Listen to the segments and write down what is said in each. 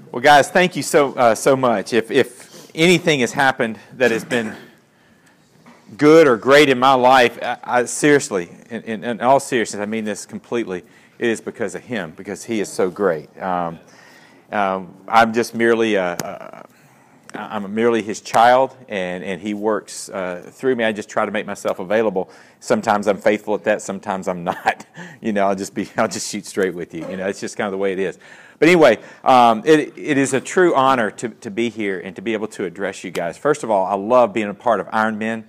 Well, guys, thank you so much. If anything has happened that has been good or great in my life, I seriously, in all seriousness, I mean this completely, it is because of him, because he is so great. I'm just merely I'm merely his child, and he works through me. I just try to make myself available. Sometimes I'm faithful at that. Sometimes I'm not. I'll just shoot straight with you. It's just kind of the way it is. But anyway, it is a true honor to be here and to be able to address you guys. First of all, I love being a part of Iron Men.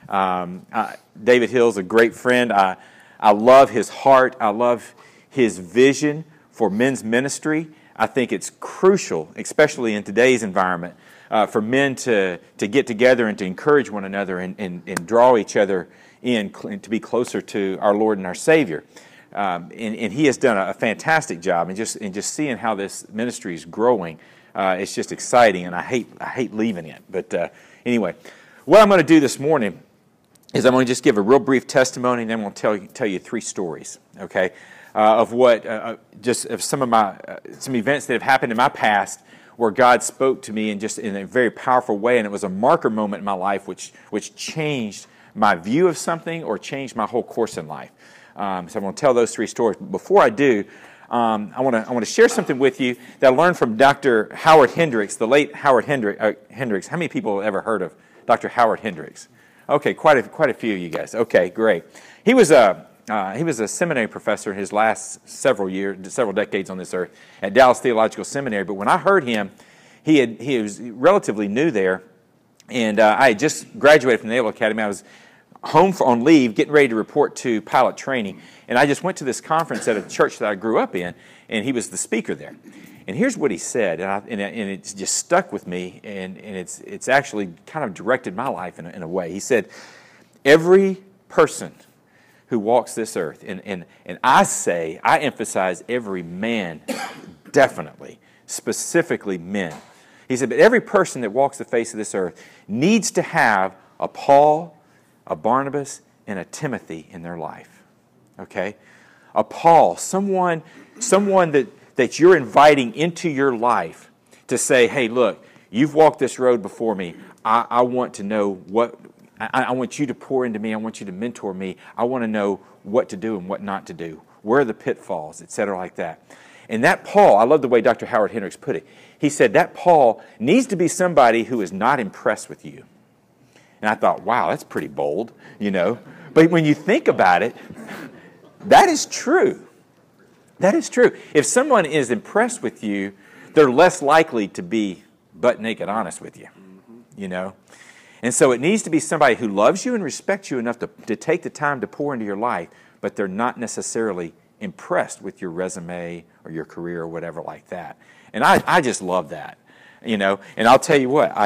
David Hill's a great friend. I love his heart. I love his vision for men's ministry. I think it's crucial, especially in today's environment, for men to get together and to encourage one another and draw each other in to be closer to our Lord and our Savior. And he has done a fantastic job. And just seeing how this ministry is growing, it's just exciting. And I hate leaving it. But anyway, what I'm going to do this morning is I'm going to just give a real brief testimony, and then I'm going to tell you three stories. Okay. Of some events that have happened in my past where God spoke to me in a very powerful way, and it was a marker moment in my life which changed my view of something or changed my whole course in life. So I'm going to tell those three stories. But before I do, I want to share something with you that I learned from Dr. Howard Hendricks, the late Howard Hendricks. How many people have ever heard of Dr. Howard Hendricks? Okay, quite a few of you guys. Okay, great. He was a seminary professor in his last several decades on this earth at Dallas Theological Seminary. But when I heard him, he was relatively new there, and I had just graduated from the Naval Academy. I was home on leave, getting ready to report to pilot training, and I just went to this conference at a church that I grew up in, and he was the speaker there. And here's what he said, and it's just stuck with me, and it's actually kind of directed my life in a way. He said, every person who walks this earth, and I emphasize every man, definitely, specifically men. He said, but every person that walks the face of this earth needs to have a Paul, a Barnabas, and a Timothy in their life. Okay? A Paul, someone that you're inviting into your life to say, hey, look, you've walked this road before me. I want to know I want you to pour into me. I want you to mentor me. I want to know what to do and what not to do. Where are the pitfalls, etc., like that. And that Paul, I love the way Dr. Howard Hendricks put it. He said that Paul needs to be somebody who is not impressed with you. And I thought, wow, that's pretty bold, But when you think about it, that is true. That is true. If someone is impressed with you, they're less likely to be butt naked honest with you, And so it needs to be somebody who loves you and respects you enough to take the time to pour into your life, but they're not necessarily impressed with your resume or your career or whatever like that. And I just love that, And I'll tell you what,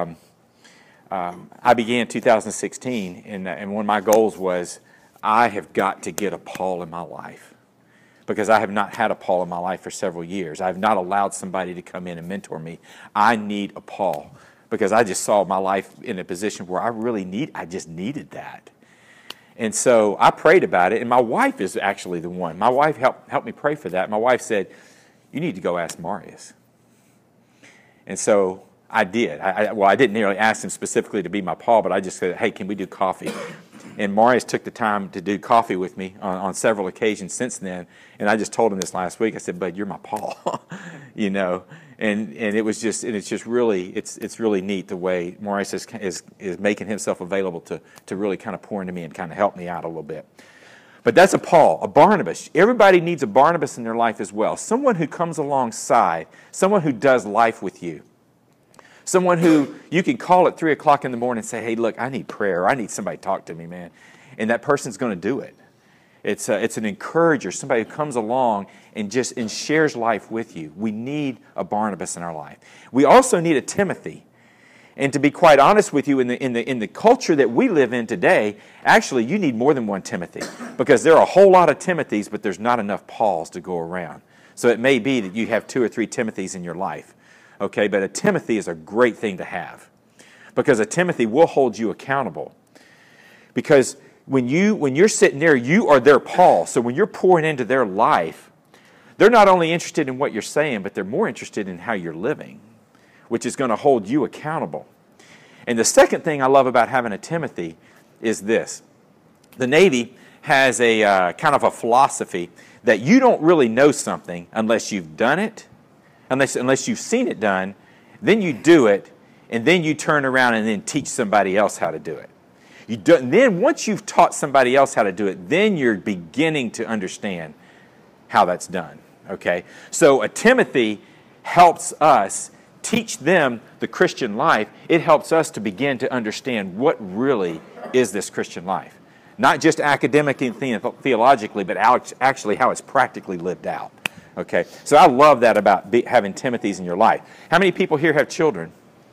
I began in 2016, and one of my goals was I have got to get a Paul in my life, because I have not had a Paul in my life for several years. I have not allowed somebody to come in and mentor me. I need a Paul, because I just saw my life in a position where I just needed that. And so I prayed about it, and my wife is actually the one. My wife helped me pray for that. My wife said, you need to go ask Marius. And so I did. I didn't nearly ask him specifically to be my Paul, but I just said, hey, can we do coffee? And Marius took the time to do coffee with me on several occasions since then. And I just told him this last week. I said, bud, you're my Paul, And it's really neat the way Marius is making himself available to really kind of pour into me and kind of help me out a little bit. But that's a Paul, a Barnabas. Everybody needs a Barnabas in their life as well. Someone who comes alongside, someone who does life with you. Someone who you can call at 3 o'clock in the morning and say, hey, look, I need prayer. I need somebody to talk to me, man. And that person's going to do it. It's an encourager, somebody who comes along and shares life with you. We need a Barnabas in our life. We also need a Timothy. And to be quite honest with you, in the culture that we live in today, actually you need more than one Timothy, because there are a whole lot of Timothys, but there's not enough Pauls to go around. So it may be that you have 2 or 3 Timothys in your life. Okay, but a Timothy is a great thing to have, because a Timothy will hold you accountable. Because when you're sitting there, you are their Paul. So when you're pouring into their life, they're not only interested in what you're saying, but they're more interested in how you're living, which is going to hold you accountable. And the second thing I love about having a Timothy is this. The Navy has a kind of a philosophy that you don't really know something unless you've done it, unless you've seen it done, then you do it, and then you turn around and then teach somebody else how to do it. Then once you've taught somebody else how to do it, then you're beginning to understand how that's done. Okay? So a Timothy helps us teach them the Christian life. It helps us to begin to understand what really is this Christian life. Not just academically and theologically, but actually how it's practically lived out. Okay? So I love that about having Timothys in your life. How many people here have children?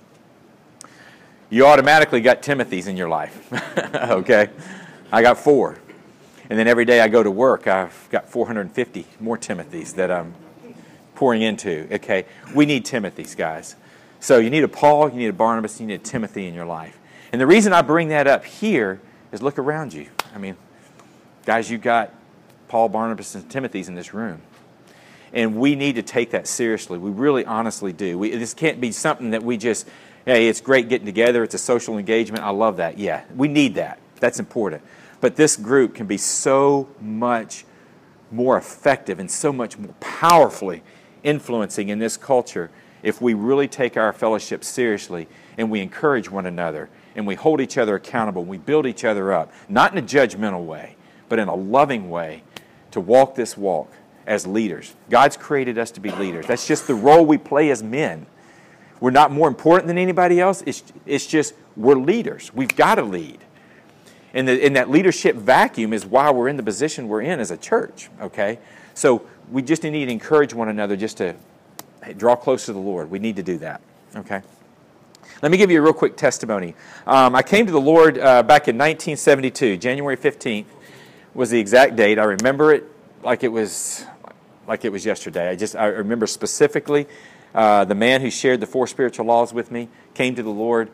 You automatically got Timothys in your life. Okay? I got 4. And then every day I go to work, I've got 450 more Timothys that I'm pouring into. Okay? We need Timothys, guys. So you need a Paul, you need a Barnabas, you need a Timothy in your life. And the reason I bring that up here is look around you. I mean, guys, you got Paul, Barnabas, and Timothys in this room. And we need to take that seriously. We really honestly do. This can't be something that we just, hey, it's great getting together. It's a social engagement. I love that. Yeah, we need that. That's important. But this group can be so much more effective and so much more powerfully influencing in this culture if we really take our fellowship seriously and we encourage one another and we hold each other accountable, we build each other up, not in a judgmental way, but in a loving way to walk this walk as leaders. God's created us to be leaders. That's just the role we play as men. We're not more important than anybody else. It's just we're leaders. We've got to lead. And that leadership vacuum is why we're in the position we're in as a church, okay? So we just need to encourage one another just to draw close to the Lord. We need to do that, okay? Let me give you a real quick testimony. I came to the Lord back in 1972. January 15th was the exact date. I remember it like it was yesterday. I remember specifically the man who shared the 4 spiritual laws with me came to the Lord.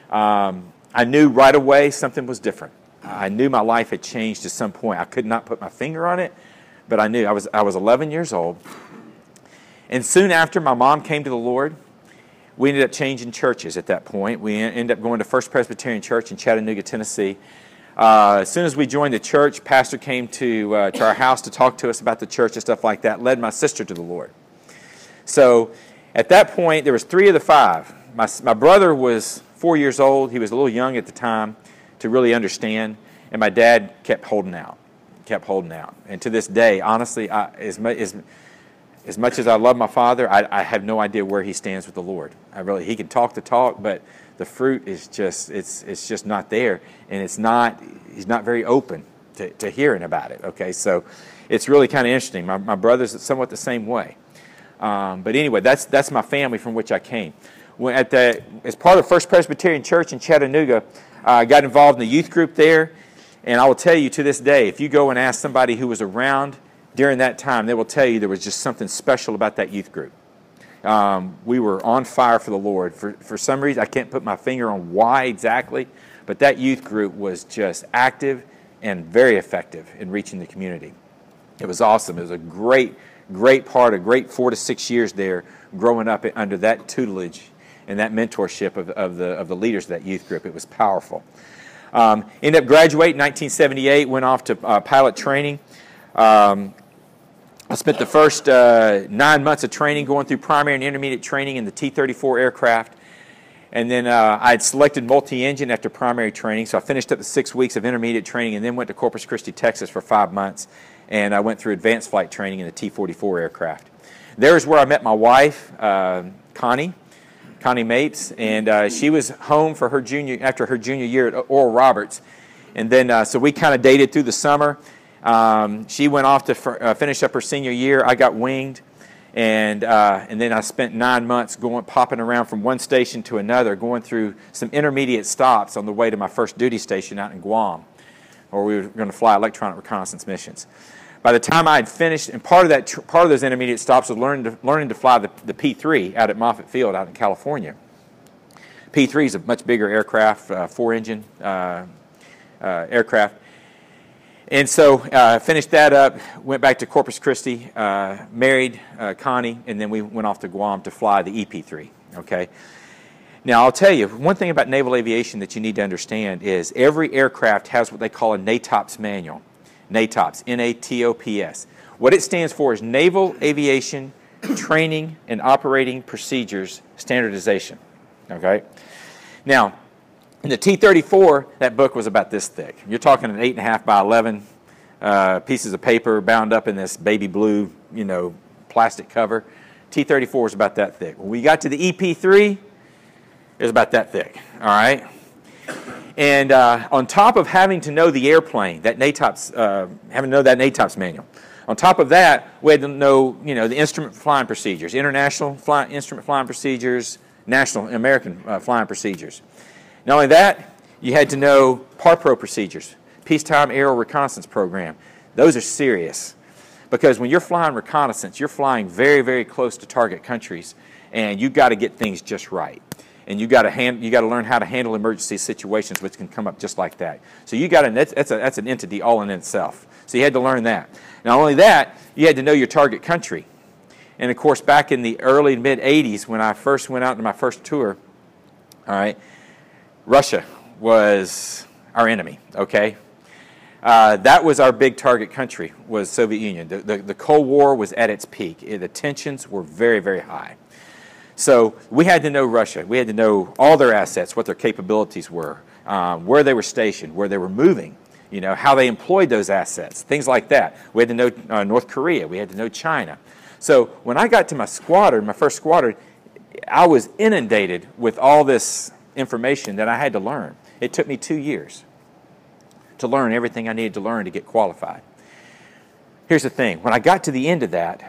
I knew right away something was different. I knew my life had changed at some point. I could not put my finger on it, but I knew. I was 11 years old. And soon after my mom came to the Lord, we ended up changing churches at that point. We ended up going to First Presbyterian Church in Chattanooga, Tennessee. As soon as we joined the church, pastor came to our house to talk to us about the church and stuff like that, led my sister to the Lord. So at that point, there was 3 of the 5. My brother was 4 years old. He was a little young at the time to really understand, and my dad kept holding out. And to this day, honestly, as much as I love my father, I have no idea where he stands with the Lord. He can talk the talk, but the fruit is just, it's just not there. And he's not very open to hearing about it, okay? So it's really kind of interesting. My brother's somewhat the same way. But anyway, that's my family from which I came. As part of First Presbyterian Church in Chattanooga, I got involved in the youth group there. And I will tell you to this day, if you go and ask somebody who was around during that time, they will tell you there was just something special about that youth group. We were on fire for the Lord. For some reason, I can't put my finger on why exactly, but that youth group was just active and very effective in reaching the community. It was awesome. It was a great part, a great 4 to 6 years there, growing up under that tutelage and that mentorship of the leaders of that youth group. It was powerful. Ended up graduating in 1978, went off to pilot training. I spent the first 9 months of training going through primary and intermediate training in the T-34 aircraft. And then I had selected multi-engine after primary training, so I finished up the 6 weeks of intermediate training and then went to Corpus Christi, Texas for 5 months. And I went through advanced flight training in the T-44 aircraft. There's where I met my wife, Connie Mapes, and she was home for after her junior year at Oral Roberts. And then, so we kind of dated through the summer. She went off to finish up her senior year. I got winged, and then I spent 9 months popping around from one station to another, going through some intermediate stops on the way to my first duty station out in Guam, where we were going to fly electronic reconnaissance missions. By the time I had finished, and part of those intermediate stops was learning to fly the P-3 out at Moffett Field out in California. P-3 is a much bigger aircraft, 4-engine aircraft. And so finished that up, went back to Corpus Christi, married Connie, and then we went off to Guam to fly the EP-3, okay? Now, I'll tell you, one thing about naval aviation that you need to understand is every aircraft has what they call a NATOPS manual. NATOPS, N-A-T-O-P-S. What it stands for is Naval Aviation Training and Operating Procedures Standardization, okay? Now, in the T-34, that book was about this thick. You're talking an 8.5 by 11 pieces of paper bound up in this baby blue, plastic cover. T-34 was about that thick. When we got to the EP-3, it was about that thick, all right? And on top of having to know the airplane, that NATOPS, having to know that NATOPS manual, on top of that, we had to know, the instrument flying procedures, international instrument flying procedures, national American flying procedures. Not only that, you had to know PARPRO procedures, Peacetime Aerial Reconnaissance Program. Those are serious because when you're flying reconnaissance, you're flying very, very close to target countries, and you've got to get things just right. And you got to learn how to handle emergency situations, which can come up just like that. So that's an entity all in itself. So you had to learn that. Not only that, you had to know your target country. And of course, back in the early mid '80s, when I first went out to my first tour, all right, Russia was our enemy. Okay, that was our big target country, was Soviet Union. The Cold War was at its peak. The tensions were very, very high. So we had to know Russia. We had to know all their assets, what their capabilities were, where they were stationed, where they were moving, how they employed those assets, things like that. We had to know North Korea. We had to know China. So when I got to my squadron, my first squadron, I was inundated with all this information that I had to learn. It took me 2 years to learn everything I needed to learn to get qualified. Here's the thing. When I got to the end of that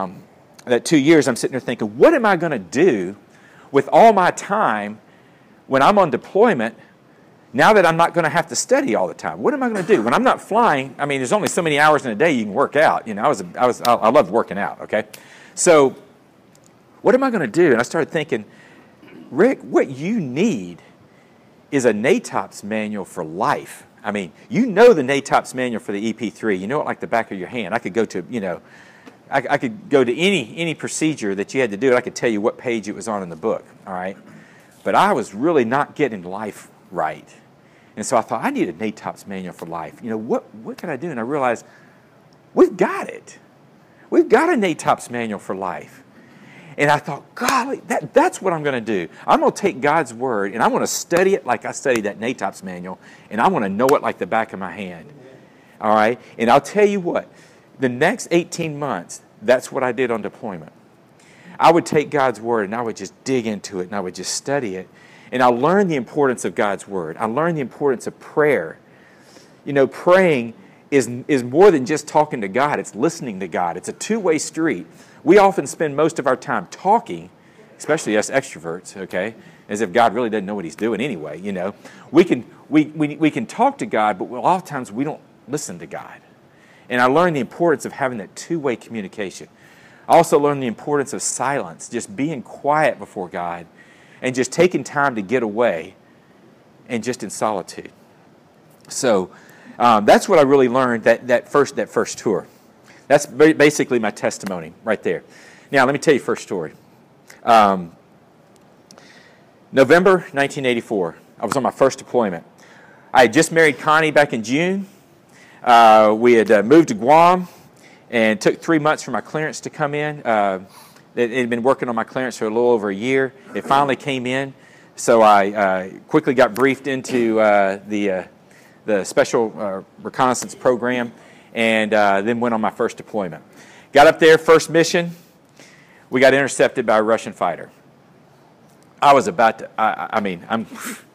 2 years, I'm sitting there thinking, what am I going to do with all my time when I'm on deployment now that I'm not going to have to study all the time? What am I going to do? When I'm not flying, I mean, there's only so many hours in a day you can work out. I loved working out, okay? So what am I going to do? And I started thinking, Rick, what you need is a NATOPS manual for life. I mean, the NATOPS manual for the EP-3. You know it like the back of your hand. I could go to, I could go to any procedure that you had to do. I could tell you what page it was on in the book, all right? But I was really not getting life right. And so I thought, I need a NATOPS manual for life. What can I do? And I realized, we've got it. We've got a NATOPS manual for life. And I thought, golly, that's what I'm going to do. I'm going to take God's Word, and I'm going to study it like I studied that NATOPS manual, and I want to know it like the back of my hand. All right? And I'll tell you what, the next 18 months, that's what I did on deployment. I would take God's Word, and I would just dig into it, and I would just study it. And I learned the importance of God's Word. I learned the importance of prayer. Praying is more than just talking to God. It's listening to God. It's a two-way street. We often spend most of our time talking, especially us extroverts, okay, as if God really doesn't know what He's doing anyway, We can talk to God, but a lot of times we don't listen to God. And I learned the importance of having that two-way communication. I also learned the importance of silence, just being quiet before God and just taking time to get away and just in solitude. So that's what I really learned that first tour. That's basically my testimony right there. Now, let me tell you first story. November 1984, I was on my first deployment. I had just married Connie back in June. We had moved to Guam and took 3 months for my clearance to come in. It had been working on my clearance for a little over a year. It finally came in, so I quickly got briefed into the Special Reconnaissance Program, and then went on my first deployment. Got up there, first mission, we got intercepted by a Russian fighter. I was about to, I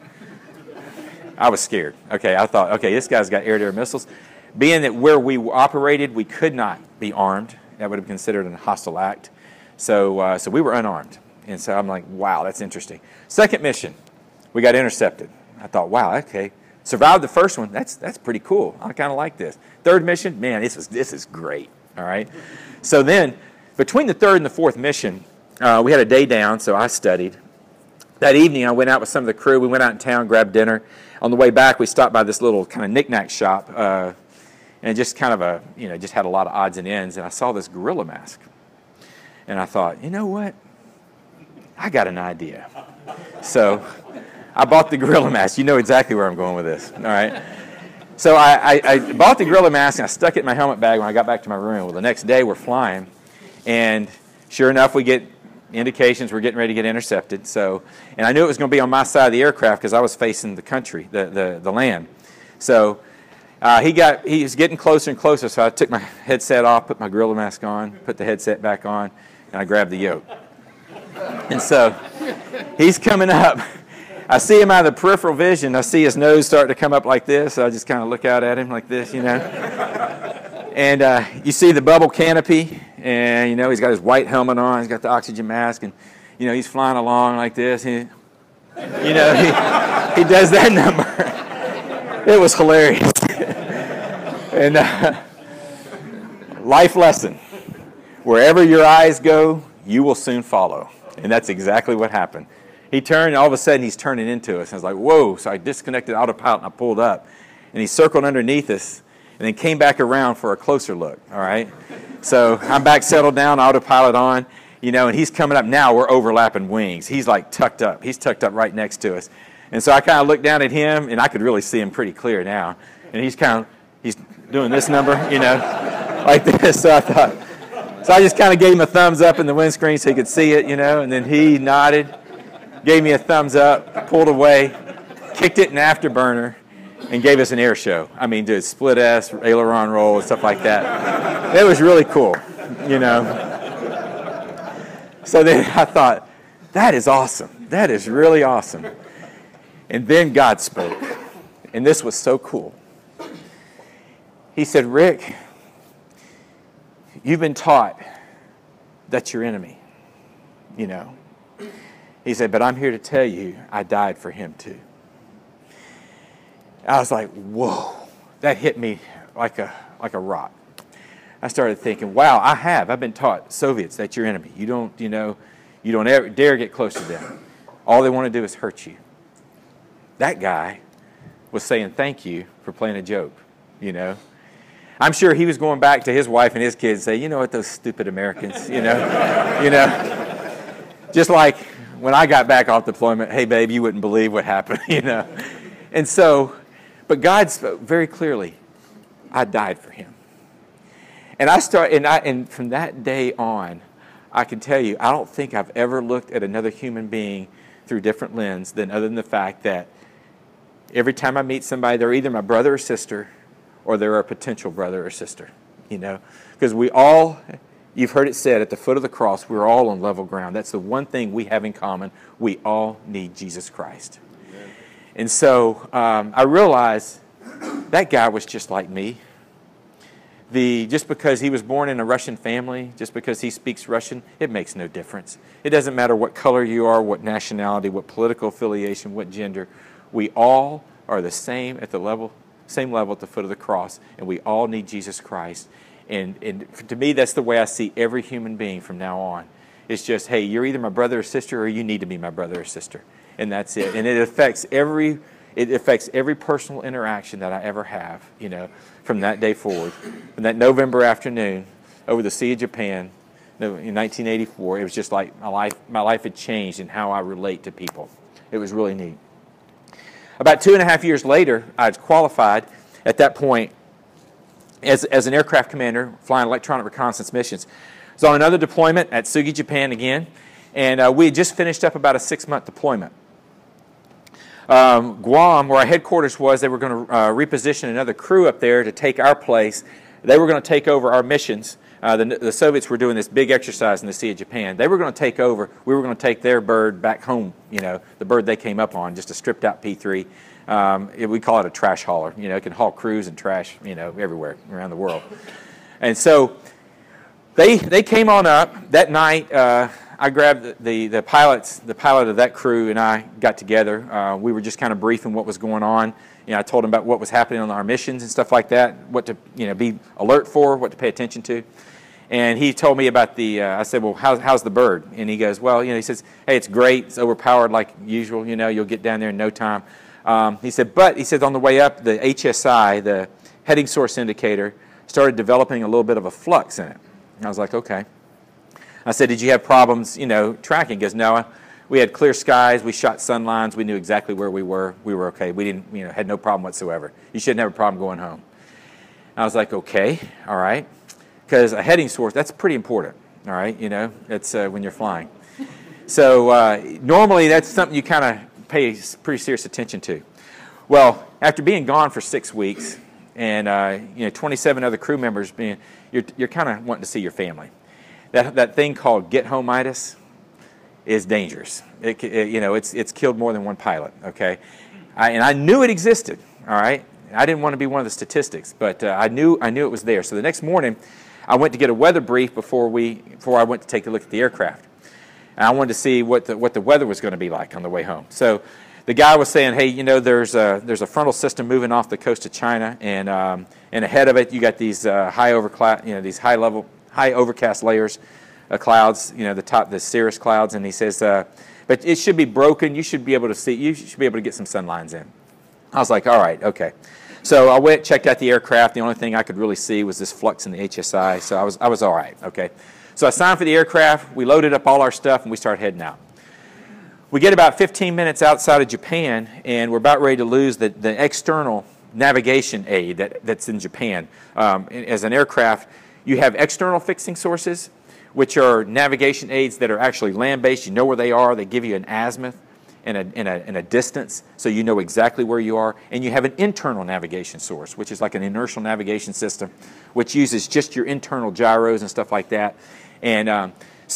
was scared. Okay, I thought, okay, this guy's got air-to-air missiles. Being that where we operated, we could not be armed. That would have been considered a hostile act. So we were unarmed. And so I'm like, wow, that's interesting. Second mission, we got intercepted. I thought, wow, okay. Survived the first one. That's pretty cool. I kind of like this. Third mission, man, this is great. All right. So then, between the third and the fourth mission, we had a day down, so I studied. That evening, I went out with some of the crew. We went out in town, grabbed dinner. On the way back, we stopped by this little kind of knick-knack shop, and just kind of just had a lot of odds and ends. And I saw this gorilla mask, and I thought, you know what? I got an idea. So I bought the gorilla mask. You know exactly where I'm going with this, all right? So I bought the gorilla mask, and I stuck it in my helmet bag when I got back to my room. Well, the next day we're flying, and sure enough, we get indications we're getting ready to get intercepted. So, and I knew it was going to be on my side of the aircraft because I was facing the country, the land. So he was getting closer and closer, so I took my headset off, put my gorilla mask on, put the headset back on, and I grabbed the yoke. And so he's coming up. I see him out of the peripheral vision. I see his nose start to come up like this. So I just kind of look out at him like this, And you see the bubble canopy, and, he's got his white helmet on. He's got the oxygen mask, and, he's flying along like this. And, he does that number. It was hilarious. And life lesson. Wherever your eyes go, you will soon follow. And that's exactly what happened. He turned, and all of a sudden, he's turning into us. I was like, whoa. So I disconnected autopilot, and I pulled up. And he circled underneath us, and then came back around for a closer look, all right? So I'm back settled down, autopilot on, and he's coming up now. We're overlapping wings. He's like tucked up. He's tucked up right next to us. And so I kind of looked down at him, and I could really see him pretty clear now. And he's doing this number, like this. So I just kind of gave him a thumbs up in the windscreen so he could see it, and then he nodded, gave me a thumbs up, pulled away, kicked it in afterburner, and gave us an air show. I mean, did split S, aileron roll, and stuff like that. It was really cool, So then I thought, that is awesome. That is really awesome. And then God spoke, and this was so cool. He said, Rick, you've been taught that's your enemy, He said, but I'm here to tell you I died for him too. I was like, whoa, that hit me like a rock. I started thinking, wow, I've been taught Soviets, that's your enemy. You don't ever dare get close to them. All they want to do is hurt you. That guy was saying thank you for playing a joke, I'm sure he was going back to his wife and his kids and say, you know what, those stupid Americans, Just like when I got back off deployment, hey, babe, you wouldn't believe what happened, And so, but God spoke very clearly, I died for him. And from that day on, I can tell you, I don't think I've ever looked at another human being through different lens other than the fact that every time I meet somebody, they're either my brother or sister, or they're a potential brother or sister, Because we all, you've heard it said, at the foot of the cross, we're all on level ground. That's the one thing we have in common. We all need Jesus Christ. Amen. And so I realized that guy was just like me. Just because he was born in a Russian family, just because he speaks Russian, it makes no difference. It doesn't matter what color you are, what nationality, what political affiliation, what gender. We all are the same same level at the foot of the cross, and we all need Jesus Christ. And to me, that's the way I see every human being from now on. It's just, hey, you're either my brother or sister, or you need to be my brother or sister, and that's it. And it affects every personal interaction that I ever have, from that day forward. From that November afternoon over the Sea of Japan in 1984, it was just like my life had changed in how I relate to people. It was really neat. About 2.5 years later, I was qualified at that point as an aircraft commander flying electronic reconnaissance missions. I was on another deployment at Sugi, Japan again, and we had just finished up about a 6-month deployment. Guam, where our headquarters was, they were going to reposition another crew up there to take our place. They were going to take over our missions. The Soviets were doing this big exercise in the Sea of Japan. They were going to take over. We were going to take their bird back home, the bird they came up on, just a stripped-out P-3. We call it a trash hauler. It can haul crews and trash, everywhere around the world. And so they came on up. That night, I grabbed the pilot of that crew, and I got together. We were just kind of briefing what was going on. I told him about what was happening on our missions and stuff like that, what to be alert for, what to pay attention to. And he told me about I said, well, how's the bird? And he goes, well, he says, hey, it's great. It's overpowered like usual. You'll get down there in no time. He said, on the way up, the HSI, the heading source indicator, started developing a little bit of a flux in it. And I was like, okay. I said, did you have problems, tracking? He goes, no, we had clear skies, we shot sun lines, we knew exactly where we were okay. We didn't, had no problem whatsoever. You shouldn't have a problem going home. I was like, okay, all right. Because a heading source, that's pretty important, all right, it's when you're flying. So normally that's something you kind of pay pretty serious attention to. Well, after being gone for 6 weeks and 27 other crew members you're kind of wanting to see your family. That thing called get-home-itis is dangerous. It's killed more than one pilot. Okay, and I knew it existed. All right, I didn't want to be one of the statistics, but I knew it was there. So the next morning, I went to get a weather brief before I went to take a look at the aircraft. And I wanted to see what the weather was going to be like on the way home. So the guy was saying, hey, there's a frontal system moving off the coast of China, and ahead of it you got these high overcast layers of clouds, the cirrus clouds, and he says, but it should be broken. You should be able to get some sun lines in. I was like, all right, okay. So I went, checked out the aircraft. The only thing I could really see was this flux in the HSI, so I was all right, okay. So I signed for the aircraft, we loaded up all our stuff, and we started heading out. We get about 15 minutes outside of Japan, and we're about ready to lose the external navigation aid that's in Japan. As an aircraft, you have external fixing sources, which are navigation aids that are actually land-based. You know where they are. They give you an azimuth and a distance, so you know exactly where you are. And you have an internal navigation source, which is like an inertial navigation system, which uses just your internal gyros and stuff like that. And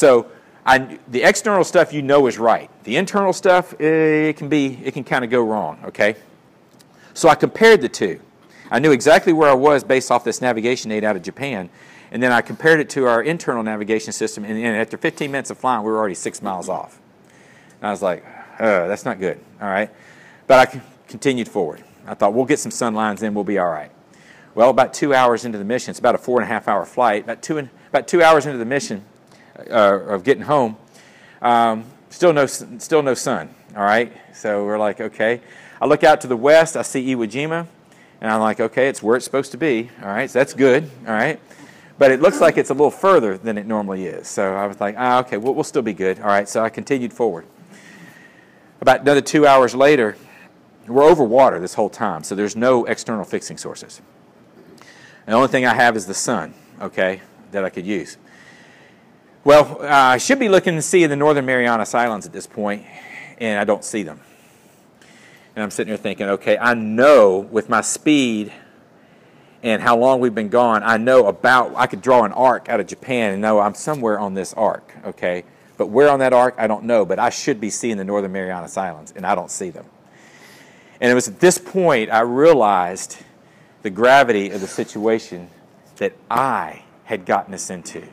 the external stuff is right. The internal stuff, it can kind of go wrong. Okay, so I compared the two. I knew exactly where I was based off this navigation aid out of Japan. And then I compared it to our internal navigation system, and after 15 minutes of flying, we were already 6 miles off. And I was like, that's not good, all right? But I continued forward. I thought, we'll get some sun lines in, we'll be all right. Well, about 2 hours into the mission, it's about a 4.5-hour flight, about 2 hours into the mission of getting home, still no sun, all right? So we're like, okay. I look out to the west, I see Iwo Jima, and I'm like, okay, it's where it's supposed to be, all right? So that's good, all right? But it looks like it's a little further than it normally is. So I was like, okay, we'll still be good. All right, so I continued forward. About another 2 hours later, we're over water this whole time, so there's no external fixing sources. The only thing I have is the sun, okay, that I could use. Well, I should be looking to see the Northern Marianas Islands at this point, and I don't see them. And I'm sitting here thinking, okay, I know with my speed and how long we've been gone, I could draw an arc out of Japan and know I'm somewhere on this arc, okay? But where on that arc, I don't know, but I should be seeing the Northern Marianas Islands, and I don't see them. And it was at this point I realized the gravity of the situation that I had gotten us into.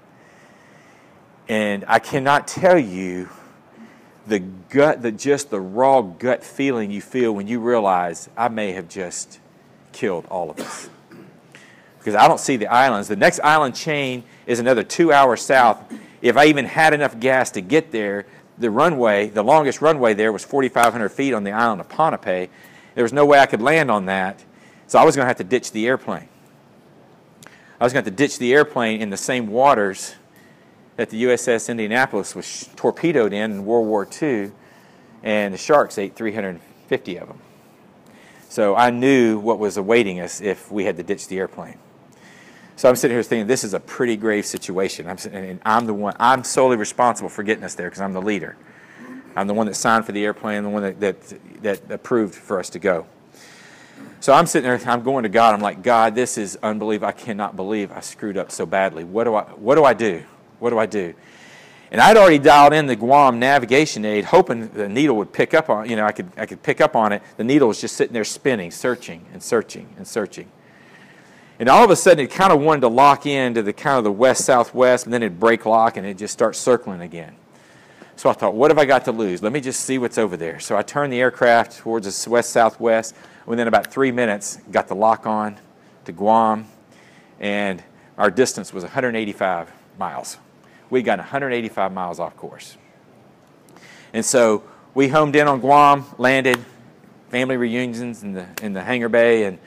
And I cannot tell you the raw gut feeling you feel when you realize I may have just killed all of us. Because I don't see the islands. The next island chain is another 2 hours south. If I even had enough gas to get there, the longest runway there was 4,500 feet on the island of Ponape. There was no way I could land on that, so I was going to have to ditch the airplane. I was going to have to ditch the airplane in the same waters that the USS Indianapolis was torpedoed in World War II, and the sharks ate 350 of them. So I knew what was awaiting us if we had to ditch the airplane. So I'm sitting here thinking, this is a pretty grave situation. I'm solely responsible for getting us there because I'm the leader. I'm the one that signed for the airplane, the one that approved for us to go. So I'm sitting there, I'm going to God. I'm like, God, this is unbelievable. I cannot believe I screwed up so badly. What do I do? What do I do? And I'd already dialed in the Guam navigation aid, hoping the needle would pick up on, I could pick up on it. The needle was just sitting there spinning, searching and searching and searching. And all of a sudden, it kind of wanted to lock into the west-southwest, and then it'd break lock, and it'd just start circling again. So I thought, what have I got to lose? Let me just see what's over there. So I turned the aircraft towards the west-southwest. Within about 3 minutes, got the lock on to Guam, and our distance was 185 miles. We got 185 miles off course. And so we homed in on Guam, landed, family reunions in the hangar bay, and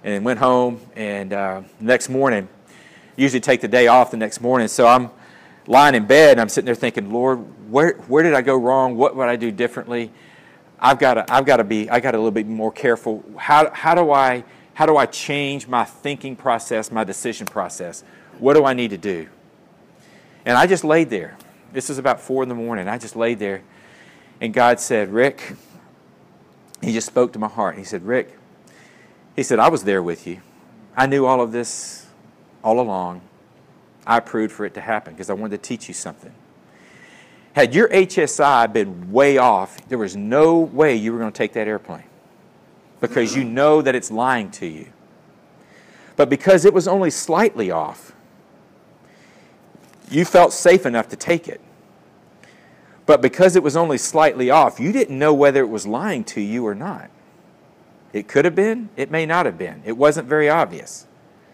and went home. And next morning, usually take the day off the next morning. So I'm lying in bed and I'm sitting there thinking, Lord, where did I go wrong? What would I do differently? I got to be a little bit more careful. How do I change my thinking process, my decision process? What do I need to do? And I just laid there. This is about 4 a.m. I just laid there, and God said, Rick, He just spoke to my heart. He said, Rick, He said, I was there with you. I knew all of this all along. I approved for it to happen because I wanted to teach you something. Had your HSI been way off, there was no way you were going to take that airplane because you know that it's lying to you. But because it was only slightly off, you felt safe enough to take it. But because it was only slightly off, you didn't know whether it was lying to you or not. It could have been, it may not have been. It wasn't very obvious.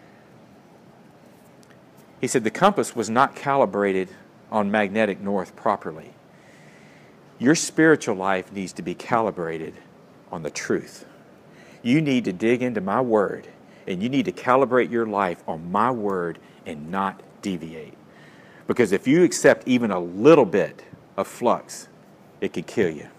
He said the compass was not calibrated on magnetic north properly. Your spiritual life needs to be calibrated on the truth. You need to dig into my word, and you need to calibrate your life on my word and not deviate. Because if you accept even a little bit of flux, it could kill you.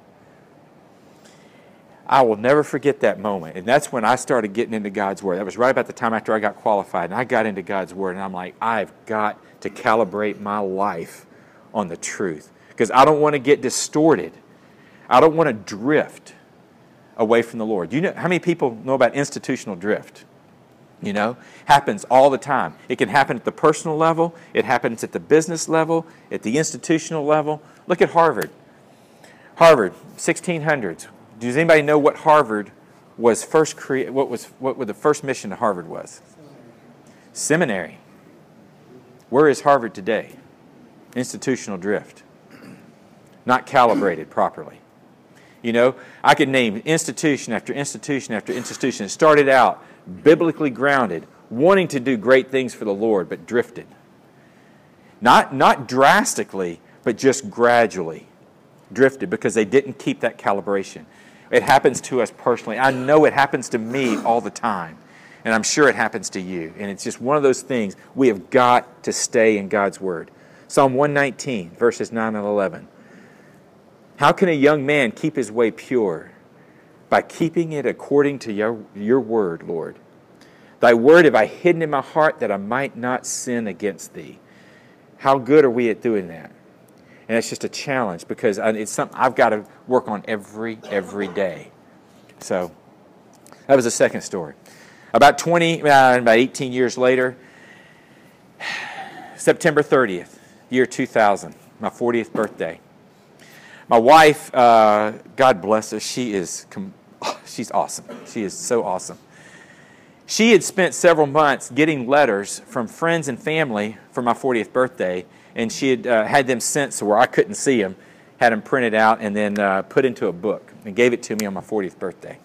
I will never forget that moment. And that's when I started getting into God's Word. That was right about the time after I got qualified. And I got into God's Word. And I'm like, I've got to calibrate my life on the truth. Because I don't want to get distorted. I don't want to drift away from the Lord. You know how many people know about institutional drift? You know, happens all the time. It can happen at the personal level. It happens at the business level, at the institutional level. Look at Harvard. Harvard, 1600s. Does anybody know what Harvard was first created? What the first mission to Harvard was? Seminary. Where is Harvard today? Institutional drift. Not calibrated properly. You know, I could name institution after institution after institution. It started out biblically grounded, wanting to do great things for the Lord, but drifted. Not drastically, but just gradually drifted because they didn't keep that calibration. It happens to us personally. I know it happens to me all the time, and I'm sure it happens to you. And it's just one of those things. We have got to stay in God's Word. Psalm 119, verses 9 and 11. How can a young man keep his way pure? By keeping it according to your word, Lord. Thy word have I hidden in my heart that I might not sin against thee. How good are we at doing that? And it's just a challenge because it's something I've got to work on every day. So that was the second story. About 18 years later, September 30th, year 2000, my 40th birthday. My wife, God bless her, she's awesome. She is so awesome. She had spent several months getting letters from friends and family for my 40th birthday, and she had had them sent so where I couldn't see them, had them printed out, and then put into a book, and gave it to me on my 40th birthday.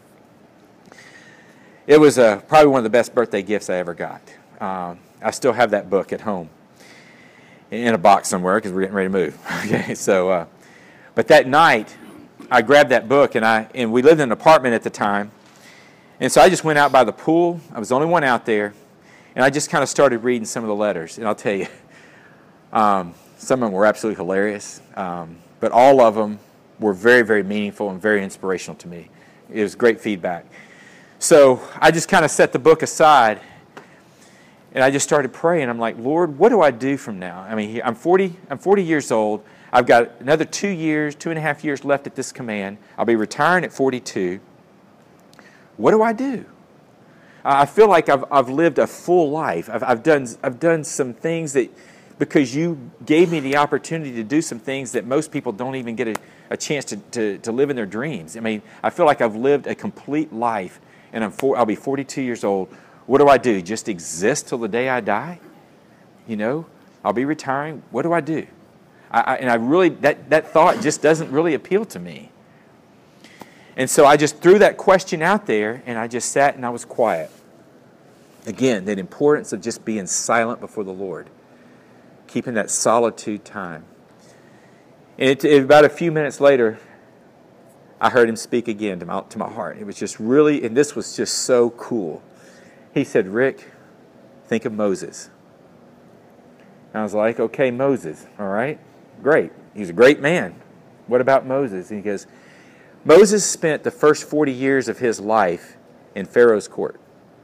It was probably one of the best birthday gifts I ever got. I still have that book at home in a box somewhere because we're getting ready to move. Okay, so, but that night, I grabbed that book, and we lived in an apartment at the time, and so I just went out by the pool. I was the only one out there, and I just kind of started reading some of the letters. And I'll tell you, some of them were absolutely hilarious, but all of them were very, very meaningful and very inspirational to me. It was great feedback. So I just kind of set the book aside, and I just started praying. I'm like, Lord, what do I do from now? I mean, I'm 40 years old. I've got another 2.5 years left at this command. I'll be retiring at 42. What do I do? I feel like I've lived a full life. I've done some things that, because you gave me the opportunity to do some things that most people don't even get a chance to live in their dreams. I mean, I feel like I've lived a complete life, and I'll be 42 years old. What do I do? Just exist till the day I die? You know, I'll be retiring. What do I do? I really, that thought just doesn't really appeal to me. And so I just threw that question out there, and I just sat and I was quiet. Again, that importance of just being silent before the Lord, keeping that solitude time. And about a few minutes later, I heard Him speak again to my heart. It was just really, and this was just so cool. He said, Rick, think of Moses. And I was like, okay, Moses, all right, great. He's a great man. What about Moses? And he goes, Moses spent the first 40 years of his life in Pharaoh's court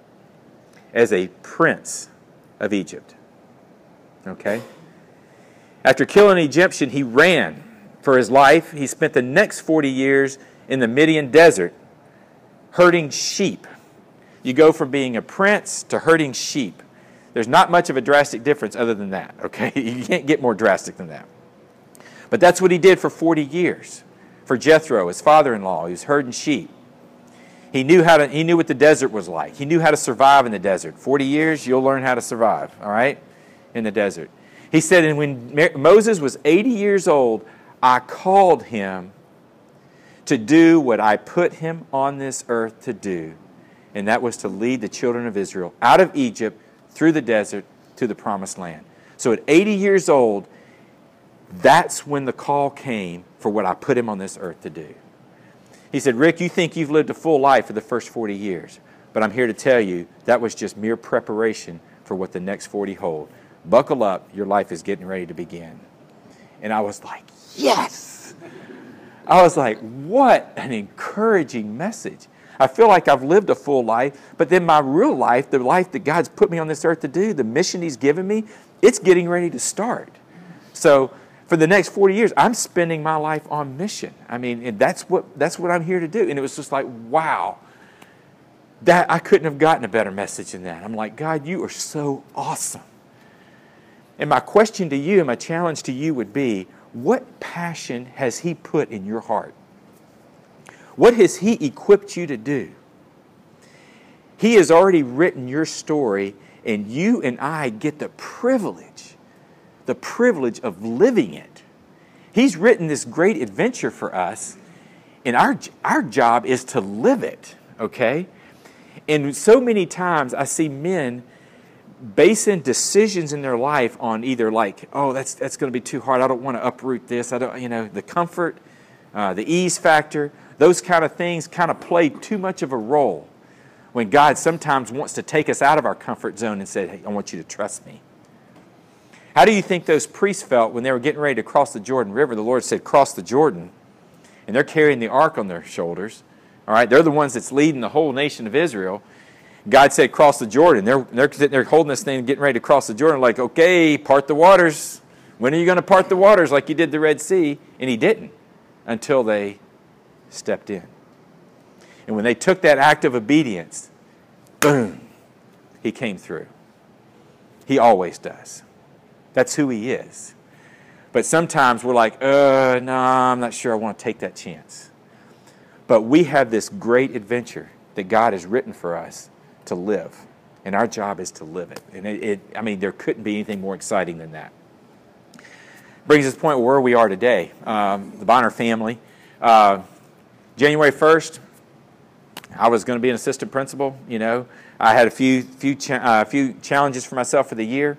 as a prince of Egypt. Okay? After killing an Egyptian, he ran for his life. He spent the next 40 years in the Midian desert herding sheep. You go from being a prince to herding sheep. There's not much of a drastic difference other than that, okay? You can't get more drastic than that. But that's what he did for 40 years. For Jethro, his father-in-law, he was herding sheep. He knew what the desert was like. He knew how to survive in the desert. 40 years, you'll learn how to survive, all right, in the desert. He said, and when Moses was 80 years old, I called him to do what I put him on this earth to do, and that was to lead the children of Israel out of Egypt, through the desert, to the promised land. So at 80 years old, that's when the call came for what I put him on this earth to do. He said, Rick, you think you've lived a full life for the first 40 years, but I'm here to tell you that was just mere preparation for what the next 40 hold. Buckle up, your life is getting ready to begin. And I was like, yes! I was like, what an encouraging message. I feel like I've lived a full life, but then my real life, the life that God's put me on this earth to do, the mission He's given me, it's getting ready to start. So for the next 40 years, I'm spending my life on mission. I mean, and that's what I'm here to do. And it was just like, wow, that I couldn't have gotten a better message than that. I'm like, God, you are so awesome. And my question to you and my challenge to you would be, what passion has He put in your heart? What has He equipped you to do? He has already written your story, and you and I get the privilege of living it. He's written this great adventure for us, and our job is to live it, okay? And so many times I see men basing decisions in their life on either like, oh, that's going to be too hard. I don't want to uproot this. I don't, the comfort, the ease factor, those kind of things kind of play too much of a role when God sometimes wants to take us out of our comfort zone and say, hey, I want you to trust me. How do you think those priests felt when they were getting ready to cross the Jordan River? The Lord said, cross the Jordan. And they're carrying the ark on their shoulders. All right, they're the ones that's leading the whole nation of Israel. God said, cross the Jordan. They're sitting there holding this thing and getting ready to cross the Jordan like, okay, part the waters. When are you going to part the waters like you did the Red Sea? And He didn't until they stepped in. And when they took that act of obedience, boom, He came through. He always does. That's who He is. But sometimes we're like, no, I'm not sure I want to take that chance. But we have this great adventure that God has written for us to live. And our job is to live it. And there couldn't be anything more exciting than that. Brings us to the point where we are today. The Bonner family. January 1st, I was going to be an assistant principal. You know, I had a few challenges for myself for the year.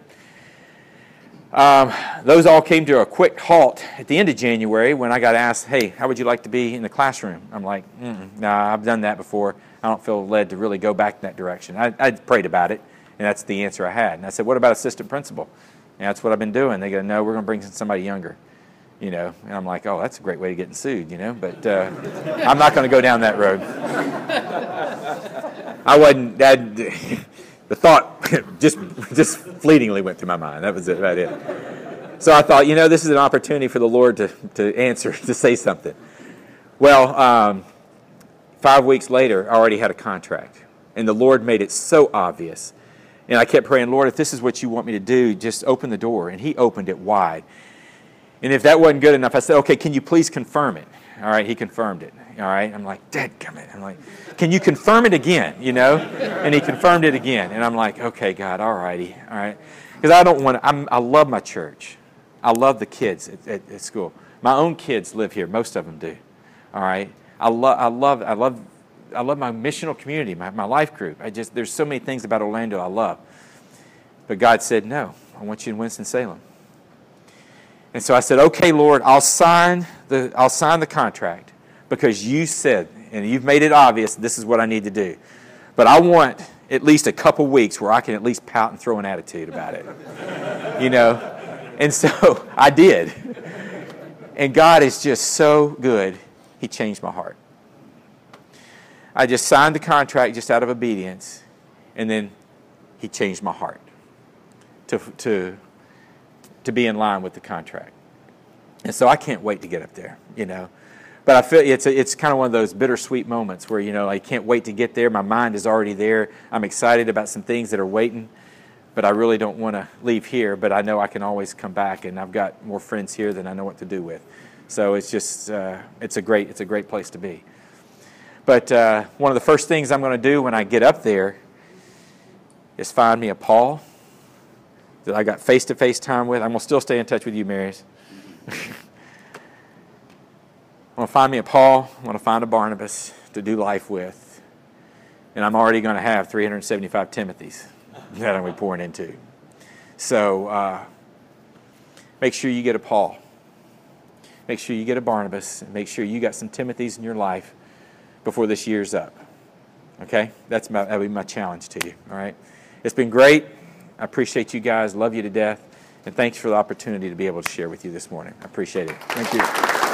Those all came to a quick halt at the end of January when I got asked, hey, how would you like to be in the classroom? I'm like, nah, I've done that before. I don't feel led to really go back in that direction. I prayed about it, and that's the answer I had. And I said, what about assistant principal? And that's what I've been doing. They go, no, we're going to bring somebody younger. You know, and I'm like, oh, that's a great way of getting sued, you know, but I'm not going to go down that road. I wasn't, the thought just fleetingly went through my mind. That was about it. So I thought, you know, this is an opportunity for the Lord to answer, to say something. Well, 5 weeks later, I already had a contract, and the Lord made it so obvious. And I kept praying, Lord, if this is what you want me to do, just open the door. And He opened it wide. And if that wasn't good enough, I said, okay, can you please confirm it? All right, He confirmed it. All right, I'm like, dadgummit. I'm like, can you confirm it again, you know? And He confirmed it again. And I'm like, okay, God, all righty, all right. Because I love my church. I love the kids at school. My own kids live here. Most of them do. All right. I love my missional community, my life group. There's so many things about Orlando I love. But God said, no, I want you in Winston-Salem. And so I said, okay, Lord, I'll sign the contract because you said, and you've made it obvious, this is what I need to do. But I want at least a couple weeks where I can at least pout and throw an attitude about it. You know? And so I did. And God is just so good. He changed my heart. I just signed the contract just out of obedience, and then He changed my heart to be in line with the contract. And so I can't wait to get up there, you know. But I feel it's kind of one of those bittersweet moments where, you know, I can't wait to get there. My mind is already there. I'm excited about some things that are waiting, but I really don't want to leave here. But I know I can always come back, and I've got more friends here than I know what to do with. So it's just it's a great place to be. But one of the first things I'm going to do when I get up there is find me a Paul that I got face-to-face time with. I'm going to still stay in touch with you, Marius. I want to find me a Paul. I want to find a Barnabas to do life with. And I'm already going to have 375 Timothys that I'm going to be pouring into. So make sure you get a Paul. Make sure you get a Barnabas. And make sure you got some Timothys in your life before this year's up. Okay? That'll be my challenge to you. All right? It's been great. I appreciate you guys. Love you to death. And thanks for the opportunity to be able to share with you this morning. I appreciate it. Thank you.